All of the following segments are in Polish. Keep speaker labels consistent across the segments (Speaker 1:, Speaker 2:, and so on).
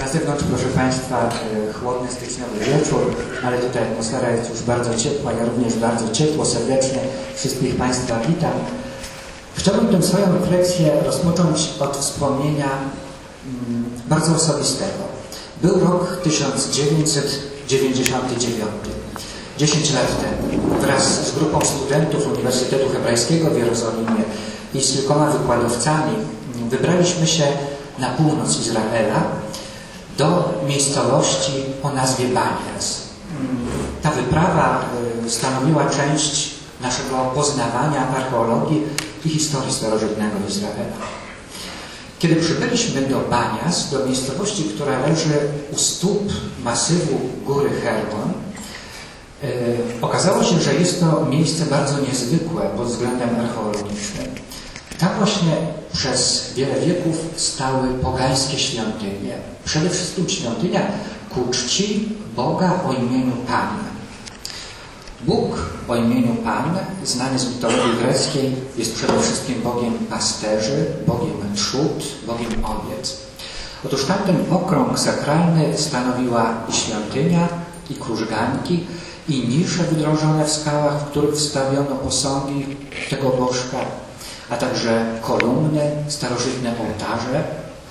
Speaker 1: Na zewnątrz, proszę Państwa, chłodny styczniowy wieczór, ale tutaj atmosfera jest już bardzo ciepła. Ja również bardzo ciepło, serdecznie wszystkich Państwa witam. Chciałbym tę swoją refleksję rozpocząć od wspomnienia bardzo osobistego. Był rok 1999. 10 lat temu wraz z grupą studentów Uniwersytetu Hebrajskiego w Jerozolimie i z kilkoma wykładowcami wybraliśmy się na północ Izraela do miejscowości o nazwie Banias. Ta wyprawa stanowiła część naszego poznawania archeologii i historii starożytnego Izraela. Kiedy przybyliśmy do Banias, do miejscowości, która leży u stóp masywu góry Hermon, okazało się, że jest to miejsce bardzo niezwykłe pod względem archeologicznym. Tam właśnie przez wiele wieków stały pogańskie świątynie. Przede wszystkim świątynia ku czci Boga o imieniu Pan. Bóg o imieniu Pan, znany z mitologii greckiej, jest przede wszystkim Bogiem pasterzy, Bogiem trzód, Bogiem owiec. Otóż tamten okrąg sakralny stanowiła i świątynia, i krużganki, i nisze wydrążone w skałach, w których wstawiono posągi tego bożka, a także kolumny, starożytne ołtarze.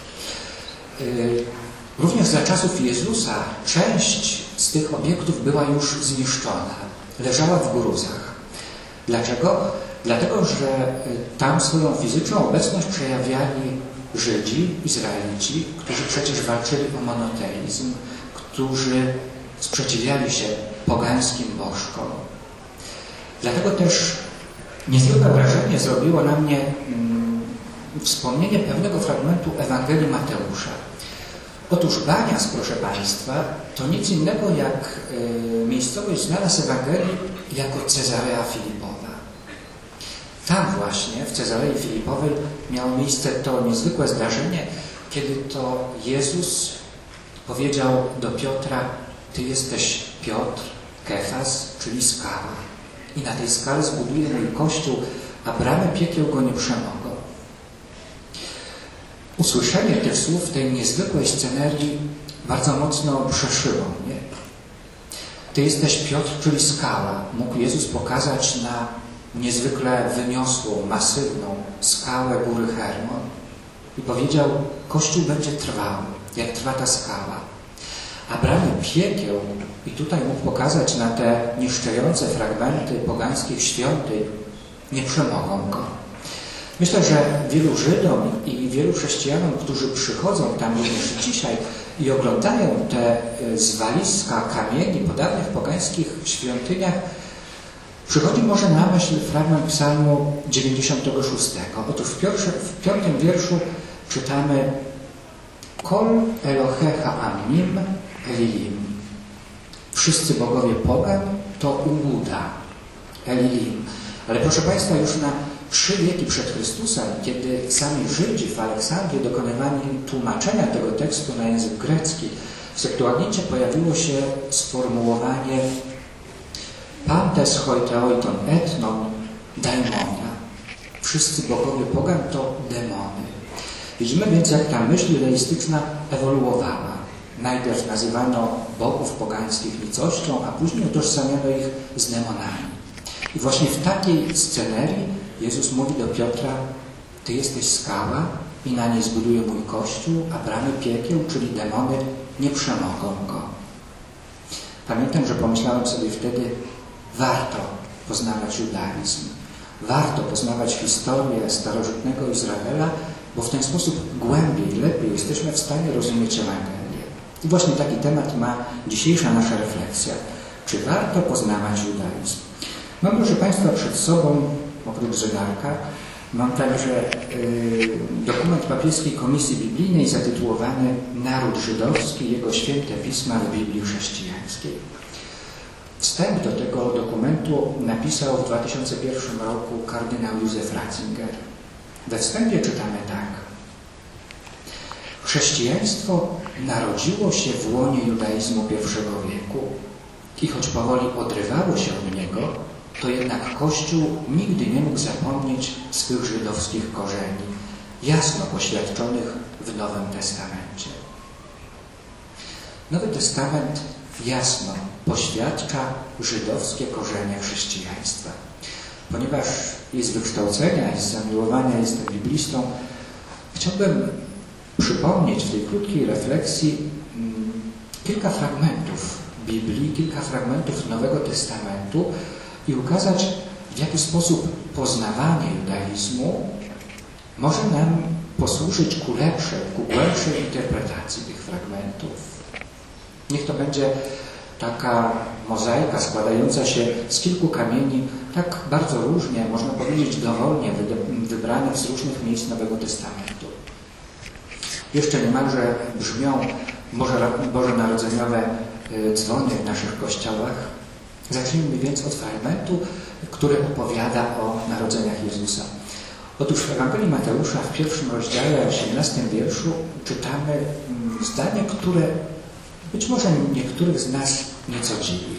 Speaker 1: Również za czasów Jezusa część z tych obiektów była już zniszczona, leżała w gruzach. Dlaczego? Dlatego, że tam swoją fizyczną obecność przejawiali Żydzi, Izraelici, którzy przecież walczyli o monoteizm, którzy sprzeciwiali się pogańskim bożkom. Dlatego też niezwykłe wrażenie zrobiło na mnie wspomnienie pewnego fragmentu Ewangelii Mateusza. Otóż Banias, proszę Państwa, to nic innego jak miejscowość znana z Ewangelii jako Cezarea Filipowa. Tam właśnie, w Cezarei Filipowej, miało miejsce to niezwykłe zdarzenie, kiedy to Jezus powiedział do Piotra: Ty jesteś Piotr, Kefas, czyli skała. I na tej skale zbuduję mój Kościół, a bramy piekieł go nie przemogą. Usłyszenie tych słów, tej niezwykłej scenerii bardzo mocno przeszyło mnie. Ty jesteś Piotr, czyli skała. Mógł Jezus pokazać na niezwykle wyniosłą, masywną skałę góry Hermon. I powiedział: Kościół będzie trwał, jak trwa ta skała. A bramy piekieł, i tutaj mógł pokazać na te niszczące fragmenty pogańskich świątyń, nie przemogą go. Myślę, że wielu Żydom i wielu chrześcijanom, którzy przychodzą tam również dzisiaj i oglądają te zwaliska kamieni po dawnych pogańskich świątyniach, przychodzi może na myśl fragment psalmu 96. Otóż w 5. wierszu czytamy: Kol Elohecha Amnim Elilim. Wszyscy bogowie pogan to ułuda. Elilim. Ale proszę Państwa, już na 3 wieki przed Chrystusem, kiedy sami Żydzi w Aleksandrii dokonywali tłumaczenia tego tekstu na język grecki, w Septuagincie pojawiło się sformułowanie Pantes hoiteoiton etnon daimonia. Wszyscy bogowie pogan to demony. Widzimy więc, jak ta myśl judaistyczna ewoluowała. Najpierw nazywano bogów pogańskich nicością, a później utożsamiano ich z demonami. I właśnie w takiej scenerii Jezus mówi do Piotra: Ty jesteś skała i na niej zbuduję mój Kościół, a bramy piekieł, czyli demony, nie przemogą go. Pamiętam, że pomyślałem sobie wtedy: warto poznawać judaizm, warto poznawać historię starożytnego Izraela, bo w ten sposób głębiej, lepiej jesteśmy w stanie rozumieć Ewangelię. I właśnie taki temat ma dzisiejsza nasza refleksja. Czy warto poznawać judaizm? Mam, proszę Państwa, przed sobą, oprócz zegarka, mam także dokument papieskiej Komisji Biblijnej zatytułowany Naród Żydowski i jego święte pisma w Biblii chrześcijańskiej. Wstęp do tego dokumentu napisał w 2001 roku kardynał Józef Ratzinger. We wstępie czytamy tak: Chrześcijaństwo narodziło się w łonie judaizmu I wieku i choć powoli odrywało się od niego, to jednak Kościół nigdy nie mógł zapomnieć swych żydowskich korzeni, jasno poświadczonych w Nowym Testamencie. Nowy Testament jasno poświadcza żydowskie korzenie chrześcijaństwa. Ponieważ jest wykształcenia i z zamiłowania jestem biblistą, chciałbym przypomnieć w tej krótkiej refleksji kilka fragmentów Biblii, kilka fragmentów Nowego Testamentu i ukazać, w jaki sposób poznawanie judaizmu może nam posłużyć ku lepszej, ku głębszej interpretacji tych fragmentów. Niech to będzie taka mozaika składająca się z kilku kamieni, tak bardzo różnie, można powiedzieć dowolnie wybranych z różnych miejsc Nowego Testamentu. Jeszcze niemalże brzmią bożonarodzeniowe dzwony w naszych kościołach. Zacznijmy więc od fragmentu, który opowiada o narodzeniach Jezusa. Otóż w Ewangelii Mateusza w 1 rozdziale, 18 wierszu czytamy zdanie, które być może niektórych z nas nieco dziwi.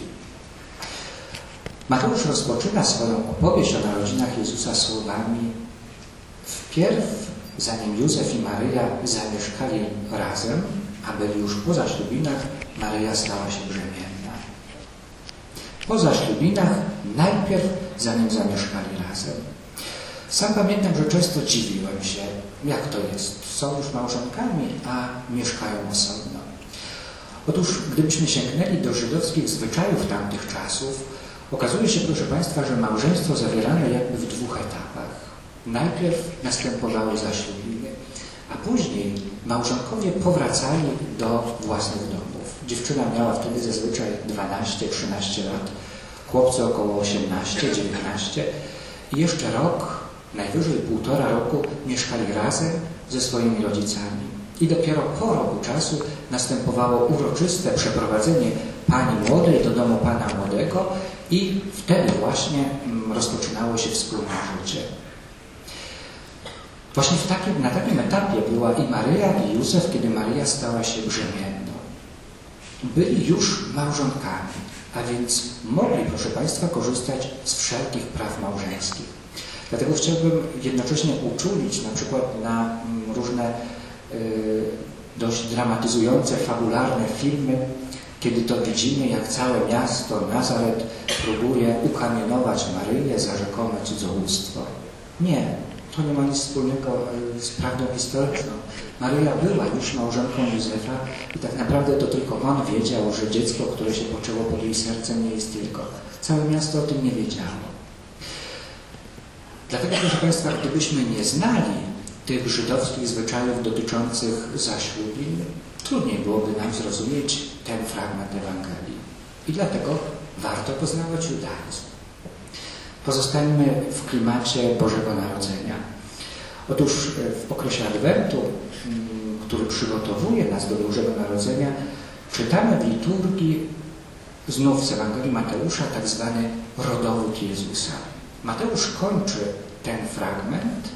Speaker 1: Mateusz rozpoczyna swoją opowieść o narodzinach Jezusa słowami: wpierw, zanim Józef i Maryja zamieszkali razem, a byli już po zaślubinach, Maryja stała się brzemienna. Po zaślubinach najpierw, zanim zamieszkali razem. Sam pamiętam, że często dziwiłem się, jak to jest. Są już małżonkami, a mieszkają osobno. Otóż, gdybyśmy sięgnęli do żydowskich zwyczajów tamtych czasów, okazuje się, proszę Państwa, że małżeństwo zawierano jakby w dwóch etapach. Najpierw następowały zaślubiny, a później małżonkowie powracali do własnych domów. Dziewczyna miała wtedy zazwyczaj 12-13 lat, chłopcy około 18-19 i jeszcze rok, najwyżej 1,5 roku mieszkali razem ze swoimi rodzicami. I dopiero po roku czasu następowało uroczyste przeprowadzenie pani młodej do domu pana młodego i wtedy właśnie rozpoczynało się wspólne życie. Właśnie na takim etapie była i Maryja, i Józef, kiedy Maryja stała się brzemienną. Byli już małżonkami, a więc mogli, proszę Państwa, korzystać z wszelkich praw małżeńskich. Dlatego chciałbym jednocześnie uczulić na przykład na różne dość dramatyzujące, fabularne filmy, kiedy to widzimy, jak całe miasto Nazaret próbuje ukamienować Maryję za rzekome cudzołóstwo. Nie, to nie ma nic wspólnego z prawdą historyczną. Maryja była już małżonką Józefa i tak naprawdę to tylko on wiedział, że dziecko, które się poczęło pod jej sercem, nie jest jego. Całe miasto o tym nie wiedziało. Dlatego, proszę Państwa, gdybyśmy nie znali tych żydowskich zwyczajów dotyczących zaślubin, trudniej byłoby nam zrozumieć ten fragment Ewangelii. I dlatego warto poznawać judaizm. Pozostańmy w klimacie Bożego Narodzenia. Otóż w okresie Adwentu, który przygotowuje nas do Bożego Narodzenia, czytamy w liturgii, znów z Ewangelii Mateusza, tak zwany rodowód Jezusa. Mateusz kończy ten fragment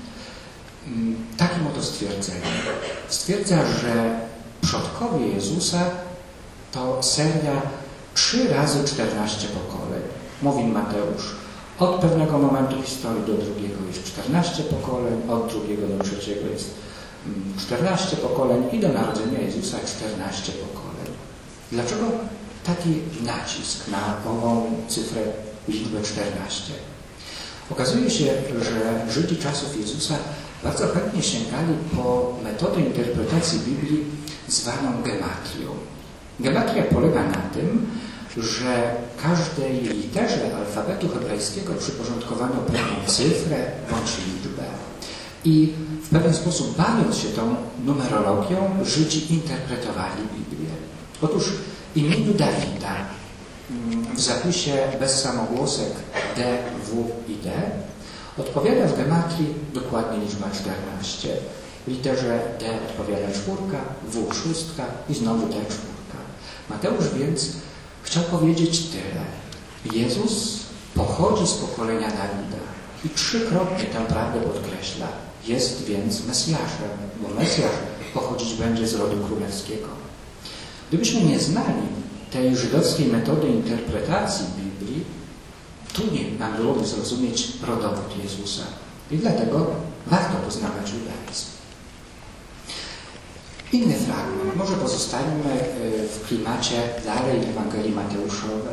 Speaker 1: takim oto stwierdzeniem. Stwierdza, że przodkowie Jezusa to seria 3 razy 14 pokoleń. Mówi Mateusz, od pewnego momentu historii do drugiego jest 14 pokoleń, od drugiego do trzeciego jest 14 pokoleń i do narodzenia Jezusa 14 pokoleń. Dlaczego taki nacisk na ową cyfrę, liczbę 14? Okazuje się, że Żydzi czasów Jezusa bardzo chętnie sięgali po metodę interpretacji Biblii zwaną gematrią. Gematria polega na tym, że każdej literze alfabetu hebrajskiego przyporządkowano pewną cyfrę bądź liczbę. I w pewien sposób, bawiąc się tą numerologią, Żydzi interpretowali Biblię. Otóż w imieniu Dawida w zapisie bez samogłosek D, W i D odpowiada w gematrii dokładnie liczba 14. W literze D odpowiada 4, W 6 i znowu D 4. Mateusz więc chciał powiedzieć tyle. Jezus pochodzi z pokolenia Dawida i 3-krotnie tę prawdę podkreśla. Jest więc Mesjaszem, bo Mesjasz pochodzić będzie z rodu królewskiego. Gdybyśmy nie znali tej żydowskiej metody interpretacji Biblii, trudniej nam byłoby zrozumieć rodowód Jezusa. I dlatego warto poznawać judaizm. Inny fragment, może pozostańmy w klimacie dalej Ewangelii Mateuszowej.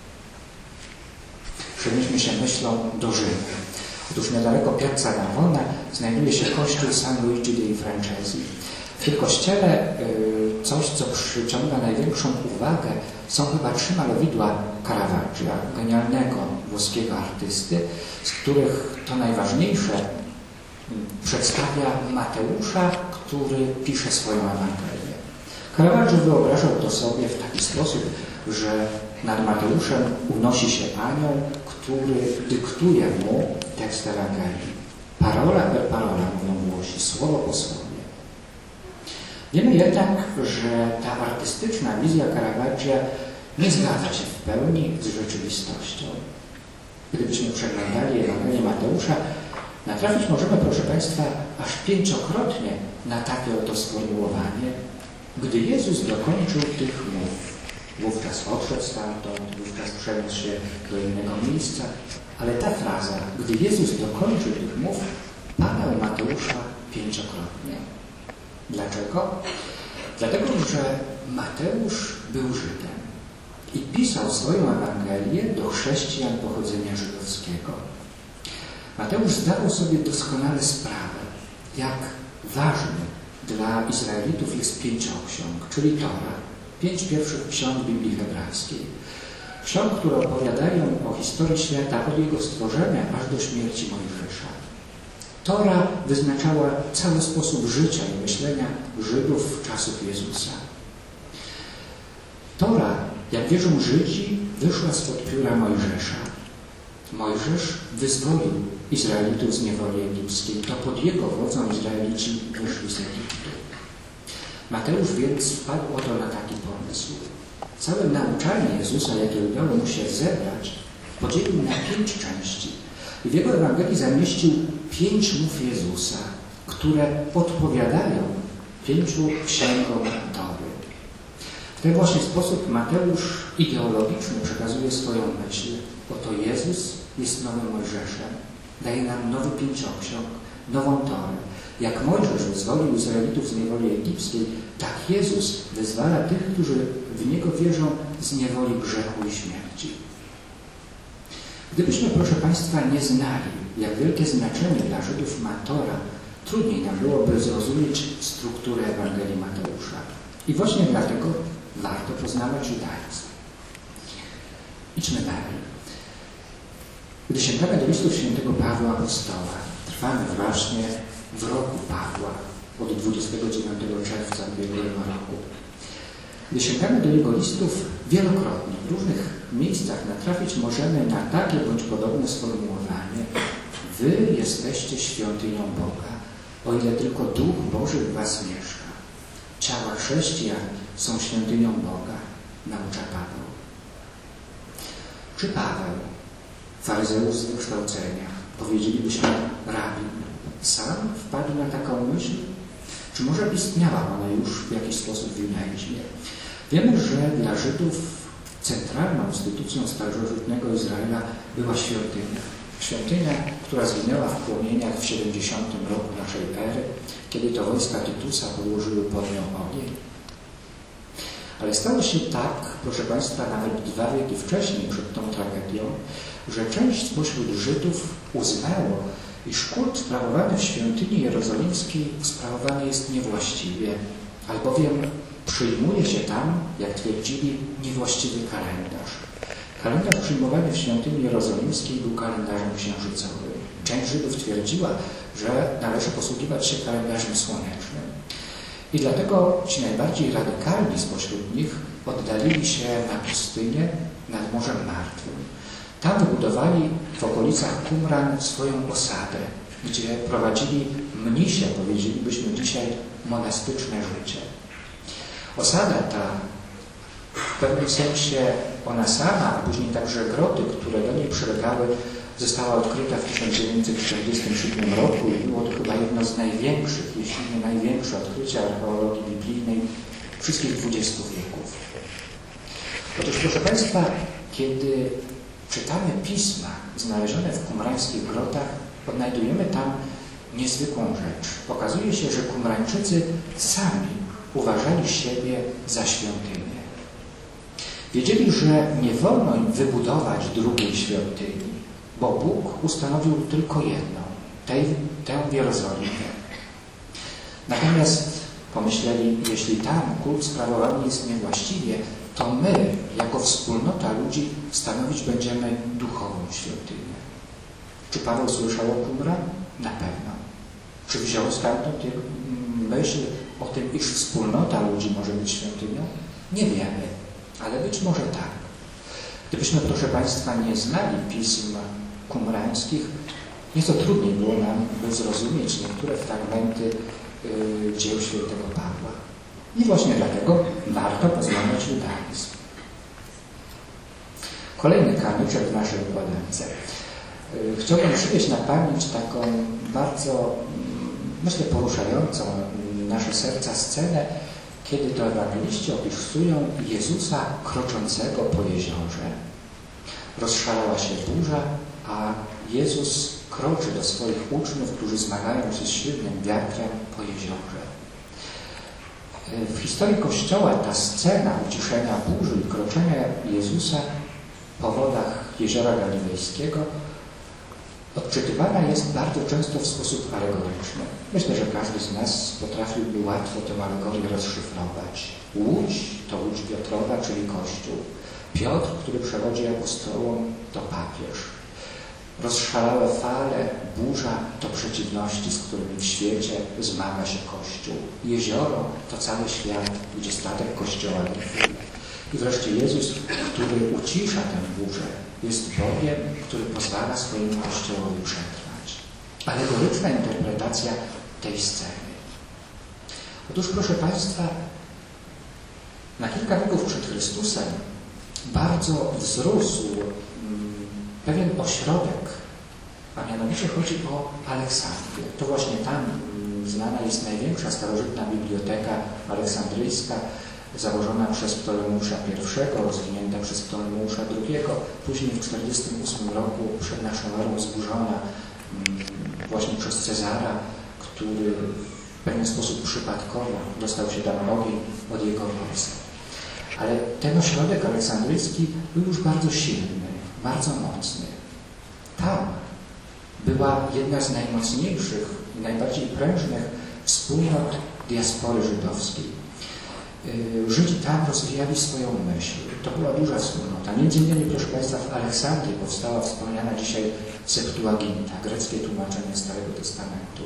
Speaker 1: Przenieśmy się myślą do Rzymu. Otóż niedaleko Piazza Navona znajduje się kościół San Luigi dei Francesi. W tym kościele coś, co przyciąga największą uwagę, są chyba 3 malowidła Caravaggia, genialnego włoskiego artysty, z których to najważniejsze przedstawia Mateusza, który pisze swoją Ewangelię. Caravaggio wyobrażał to sobie w taki sposób, że nad Mateuszem unosi się anioł, który dyktuje mu tekst Ewangelii. Parola per parola, mówią Włosi, słowo po słowie. Wiemy jednak, że ta artystyczna wizja Caravaggia nie zgadza się w pełni z rzeczywistością. Gdybyśmy przeglądali Ewangelię Mateusza, natrafić możemy, proszę Państwa, aż 5-krotnie na takie oto sformułowanie: gdy Jezus dokończył tych mów, wówczas odszedł stamtąd, wówczas przeniósł się do innego miejsca. Ale ta fraza, gdy Jezus dokończył tych mów, pada u Mateusza 5-krotnie. Dlaczego? Dlatego, że Mateusz był Żydem i pisał swoją Ewangelię do chrześcijan pochodzenia żydowskiego. Mateusz zdawał sobie doskonale sprawę, jak ważny dla Izraelitów jest 5 ksiąg, czyli Tora, 5 pierwszych ksiąg Biblii hebrajskiej. Ksiąg, które opowiadają o historii świata od jego stworzenia aż do śmierci Mojżesza. Tora wyznaczała cały sposób życia i myślenia Żydów czasów Jezusa. Tora, jak wierzą Żydzi, wyszła spod pióra Mojżesza. Mojżesz wyzwolił Izraelitów z niewoli egipskiej. To pod jego wodzą Izraelici wyszli z Egiptu. Mateusz więc wpadł oto na taki pomysł. Całe nauczanie Jezusa, jakie udało mu się zebrać, podzielił na 5 części. I w jego Ewangelii zamieścił 5 mów Jezusa, które odpowiadają 5 księgom Tory. W ten właśnie sposób Mateusz ideologiczny przekazuje swoją myśl. Oto Jezus jest nowym Mojżeszem. Daje nam nowy 5-ksiąg, nową Torę. Jak Mojżesz wyzwolił Izraelitów z niewoli egipskiej, tak Jezus wyzwala tych, którzy w Niego wierzą, z niewoli grzechu i śmierci. Gdybyśmy, proszę Państwa, nie znali, jak wielkie znaczenie dla Żydów ma Tora, trudniej nam byłoby zrozumieć strukturę Ewangelii Mateusza. I właśnie dlatego warto poznawać judaizm. Idźmy dalej. Gdy sięgamy do listów świętego Pawła Apostoła, trwamy właśnie w roku Pawła, od 29 czerwca ubiegłego roku. Gdy sięgamy do jego listów, wielokrotnie w różnych miejscach natrafić możemy na takie bądź podobne sformułowanie: wy jesteście świątynią Boga, o ile tylko Duch Boży w was mieszka. Ciała chrześcijan są świątynią Boga, naucza Paweł. Czy Paweł, faryzeusz z wykształcenia, powiedzielibyśmy rabin, sam wpadł na taką myśl? Czy może istniała ona już w jakiś sposób w judaizmie? Wiemy, że dla Żydów centralną instytucją starożytnego Izraela była świątynia. Świątynia, która zginęła w płomieniach w 70 roku naszej ery, kiedy to wojska Tytusa podłożyły pod nią ogień. Ale stało się tak, proszę Państwa, nawet 2 wieki wcześniej, przed tą tragedią, że część spośród Żydów uznało, iż kult sprawowany w świątyni jerozolimskiej sprawowany jest niewłaściwie, albowiem przyjmuje się tam, jak twierdzili, niewłaściwy kalendarz. Kalendarz przyjmowany w świątyni jerozolimskiej był kalendarzem księżycowym. Część Żydów twierdziła, że należy posługiwać się kalendarzem słonecznym. I dlatego ci najbardziej radykalni spośród nich oddalili się na pustynię nad Morzem Martwym. Tam wybudowali w okolicach Qumran swoją osadę, gdzie prowadzili mnisie, powiedzielibyśmy dzisiaj, monastyczne życie. Osada ta, w pewnym sensie ona sama, a później także groty, które do niej przylegały, została odkryta w 1947 roku i było to chyba jedno z największych, jeśli nie największe odkrycie archeologii biblijnej wszystkich 20 wieków. Otóż, proszę Państwa, kiedy czytamy pisma znalezione w kumrańskich grotach, odnajdujemy tam niezwykłą rzecz. Okazuje się, że Kumrańczycy sami uważali siebie za świątynię. Wiedzieli, że nie wolno im wybudować drugiej świątyni, bo Bóg ustanowił tylko jedną, tę w Jerozolimie. Natomiast pomyśleli, jeśli tam kult sprawowany jest niewłaściwie, to my, jako wspólnota ludzi, stanowić będziemy duchową świątynię. Czy Paweł słyszał o Qumran? Na pewno. Czy wziął stamtąd myśl o tym, iż wspólnota ludzi może być świątynią? Nie wiemy, ale być może tak. Gdybyśmy, proszę Państwa, nie znali pism qumrańskich, nieco trudniej było nam by zrozumieć niektóre fragmenty dzieł świętego Pawła. I właśnie dlatego warto poznawać judaizm. Kolejny kamyczek w naszej układance. Chciałbym przywieźć na pamięć taką bardzo, myślę, poruszającą nasze serca scenę, kiedy to ewangeliści opisują Jezusa kroczącego po jeziorze. Rozszalała się burza, a Jezus kroczy do swoich uczniów, którzy zmagają się z silnym wiatrem po jeziorze. W historii Kościoła ta scena uciszenia burzy i kroczenia Jezusa po wodach Jeziora Galilejskiego odczytywana jest bardzo często w sposób alegoryczny. Myślę, że każdy z nas potrafiłby łatwo tę alegorię rozszyfrować. Łódź to łódź Piotrowa, czyli Kościół. Piotr, który przewodzi apostołom, to papież. Rozszalałe fale, burza to przeciwności, z którymi w świecie zmaga się Kościół. Jezioro to cały świat, gdzie statek Kościoła drifuje. I wreszcie Jezus, który ucisza tę burzę, jest Bogiem, który pozwala swojemu Kościołowi przetrwać. Alegoryczna interpretacja tej sceny. Otóż, proszę Państwa, na kilka wieków przed Chrystusem bardzo wzrósł pewien ośrodek, a mianowicie chodzi o Aleksandrię. To właśnie tam znana jest największa starożytna biblioteka aleksandryjska, założona przez Ptolemeusza I, rozwinięta przez Ptolemeusza II, później w 1948 roku przed naszą erą zburzona właśnie przez Cezara, który w pewien sposób przypadkowo dostał się tam ogień od jego wojsk. Ale ten ośrodek aleksandryjski był już bardzo silny, bardzo mocny. Tam była jedna z najmocniejszych i najbardziej prężnych wspólnot diaspory żydowskiej. Żydzi tam rozwijali swoją myśl. To była duża wspólnota. Między innymi, proszę Państwa, w Aleksandrii powstała wspomniana dzisiaj Septuaginta, greckie tłumaczenie Starego Testamentu.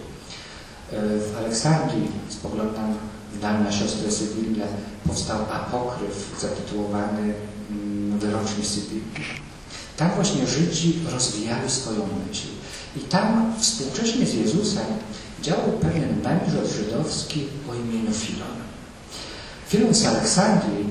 Speaker 1: W Aleksandrii, spoglądam w dal na siostrę Sybillę, powstał apokryf zatytułowany Wyroczni Sybilli. Tam właśnie Żydzi rozwijali swoją myśl. I tam współcześnie z Jezusem działał pewien mędrzec żydowski o imieniu Filon. Filon z Aleksandrii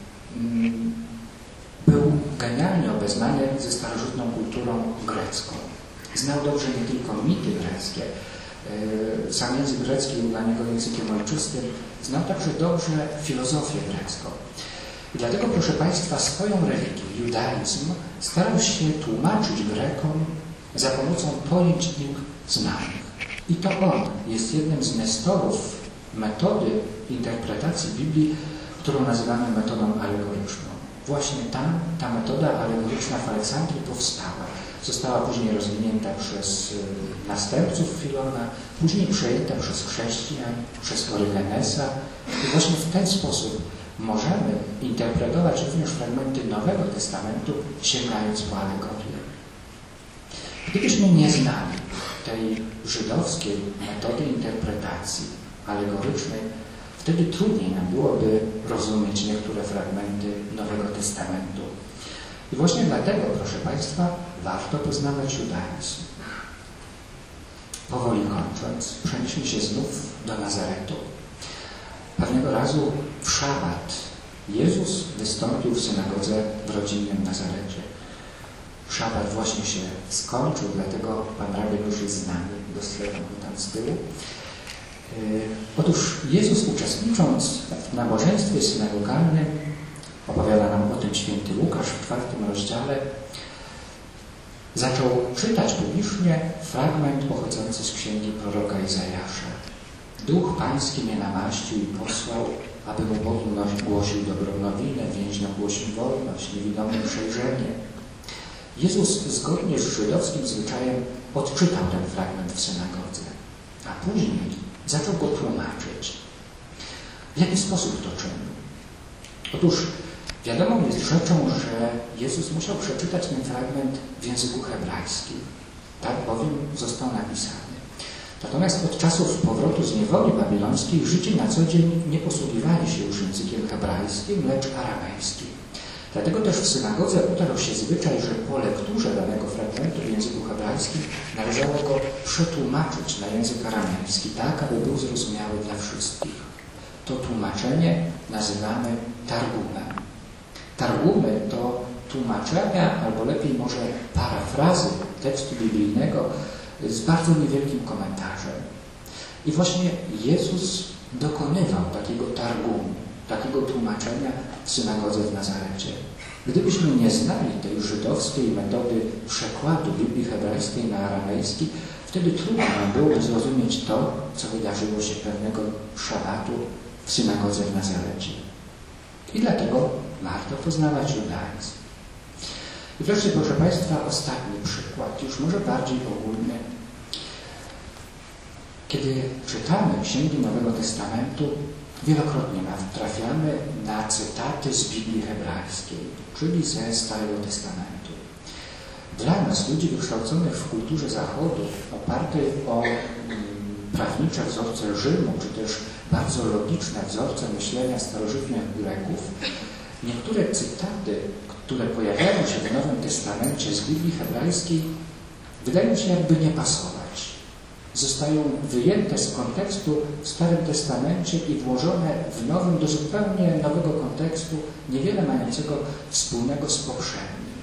Speaker 1: był genialnie obeznany ze starożytną kulturą grecką. Znał dobrze nie tylko mity greckie, sam język grecki był dla niego językiem ojczystym, znał także dobrze filozofię grecką. I dlatego, proszę Państwa, swoją religię, judaizm, starał się tłumaczyć Grekom za pomocą pojęć im znanych. I to on jest jednym z nestorów metody interpretacji Biblii, którą nazywamy metodą alegoryczną. Właśnie tam ta metoda alegoryczna w Aleksandrii powstała. Została później rozwinięta przez następców Filona, później przejęta przez chrześcijan, przez Orygenesa. I właśnie w ten sposób możemy interpretować również fragmenty Nowego Testamentu, sięgając po alegorię. Gdybyśmy nie znali tej żydowskiej metody interpretacji alegorycznej, wtedy trudniej nam byłoby rozumieć niektóre fragmenty Nowego Testamentu. I właśnie dlatego, proszę Państwa, warto poznawać judaizm. Powoli kończąc, przenieśmy się znów do Nazaretu. Pewnego razu w szabat Jezus wystąpił w synagodze w rodzinnym Nazarecie. Szabat właśnie się skończył, dlatego Pan rabin już jest z nami, dostrzegam go tam z tyłu. Otóż Jezus, uczestnicząc w nabożeństwie synagogalnym, opowiada nam o tym święty Łukasz w 4 rozdziale, zaczął czytać publicznie fragment pochodzący z księgi proroka Izajasza. Duch Pański mnie namaścił i posłał, aby ubogim głosił dobrą nowinę, więźniom głosił wolność, niewidomym przejrzenie. Jezus zgodnie z żydowskim zwyczajem odczytał ten fragment w synagodze, a później zaczął go tłumaczyć. W jaki sposób to czynił? Otóż wiadomą jest rzeczą, że Jezus musiał przeczytać ten fragment w języku hebrajskim. Tak bowiem został napisany. Natomiast od czasów powrotu z niewoli babilońskiej Żydzi na co dzień nie posługiwali się już językiem hebrajskim, lecz aramejskim. Dlatego też w synagodze utarł się zwyczaj, że po lekturze danego fragmentu w języku hebrajskim należało go przetłumaczyć na język aramejski, tak aby był zrozumiały dla wszystkich. To tłumaczenie nazywamy targumem. Targumy to tłumaczenia, albo lepiej może parafrazy tekstu biblijnego z bardzo niewielkim komentarzem. I właśnie Jezus dokonywał takiego targumu, takiego tłumaczenia w synagodze w Nazarecie. Gdybyśmy nie znali tej żydowskiej metody przekładu Biblii hebrajskiej na aramejski, wtedy trudno nam byłoby zrozumieć to, co wydarzyło się pewnego szabatu w synagodze w Nazarecie. I dlatego warto poznawać judaizm. I wreszcie, proszę Państwa, ostatni przykład, już może bardziej ogólny. Kiedy czytamy Księgi Nowego Testamentu, wielokrotnie trafiamy na cytaty z Biblii hebrajskiej, czyli ze Starego Testamentu. Dla nas, ludzi wykształconych w kulturze Zachodu, opartej o prawnicze wzorce Rzymu, czy też bardzo logiczne wzorce myślenia starożytnych Greków, niektóre cytaty, które pojawiają się w Nowym Testamencie z Biblii hebrajskiej, wydają się jakby nie pasować. Zostają wyjęte z kontekstu w Starym Testamencie i włożone w Nowym do zupełnie nowego kontekstu, niewiele mającego wspólnego z poprzednim.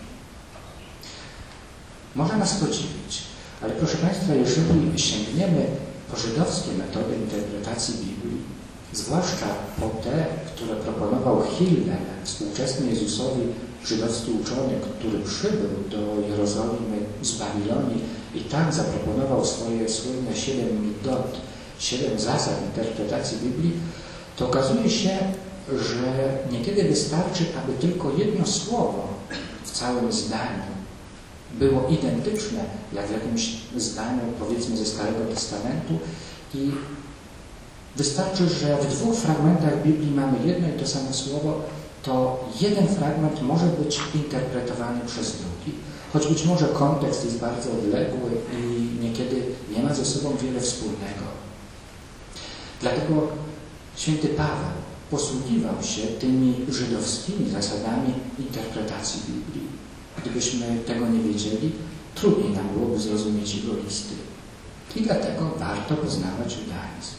Speaker 1: Może nas to dziwić, ale proszę Państwa, jeżeli sięgniemy po żydowskie metody interpretacji Biblii, zwłaszcza po te, które proponował Hillel, współczesny Jezusowi żydowski uczony, który przybył do Jerozolimy z Babilonii i tam zaproponował swoje słynne 7 midot, 7 zasad interpretacji Biblii, to okazuje się, że niekiedy wystarczy, aby tylko jedno słowo w całym zdaniu było identyczne jak w jakimś zdaniu, powiedzmy, ze Starego Testamentu i wystarczy, że w 2 fragmentach Biblii mamy jedno i to samo słowo, to jeden fragment może być interpretowany przez drugi, choć być może kontekst jest bardzo odległy i niekiedy nie ma ze sobą wiele wspólnego. Dlatego święty Paweł posługiwał się tymi żydowskimi zasadami interpretacji Biblii. Gdybyśmy tego nie wiedzieli, trudniej nam byłoby zrozumieć jego listy. I dlatego warto poznawać judaizm.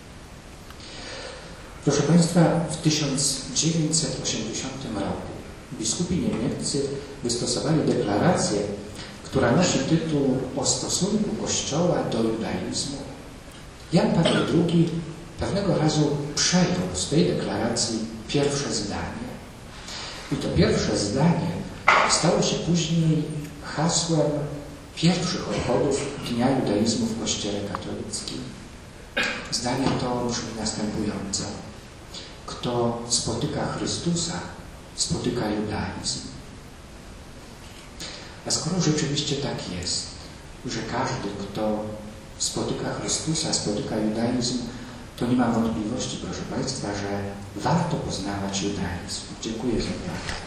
Speaker 1: Proszę Państwa, w 1980 roku biskupi niemieccy wystosowali deklarację, która nosi tytuł o stosunku Kościoła do judaizmu. Jan Paweł II pewnego razu przejął z tej deklaracji pierwsze zdanie. I to pierwsze zdanie stało się później hasłem pierwszych obchodów Dnia Judaizmu w Kościele katolickim. Zdanie to brzmi następująco. Kto spotyka Chrystusa, spotyka judaizm. A skoro rzeczywiście tak jest, że każdy, kto spotyka Chrystusa, spotyka judaizm, to nie ma wątpliwości, proszę Państwa, że warto poznawać judaizm. Dziękuję za uwagę.